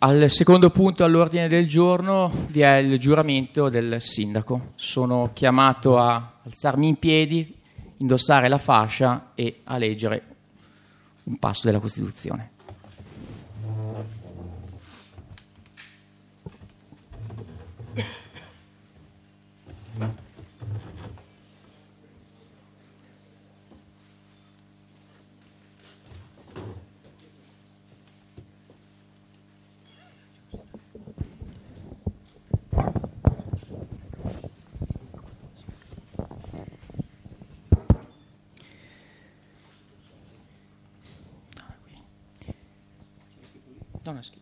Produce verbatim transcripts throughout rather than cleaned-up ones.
Al secondo punto all'ordine del giorno vi è il giuramento del sindaco. Sono chiamato a alzarmi in piedi, indossare la fascia e a leggere un passo della Costituzione. Non è scritto.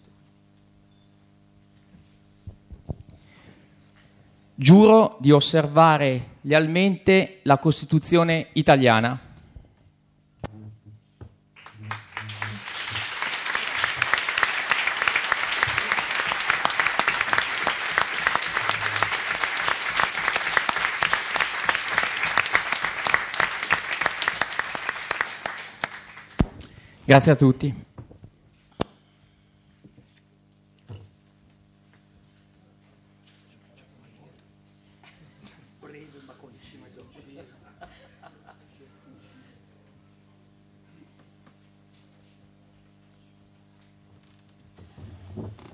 Giuro di osservare lealmente la Costituzione italiana. Grazie a tutti. Thank you.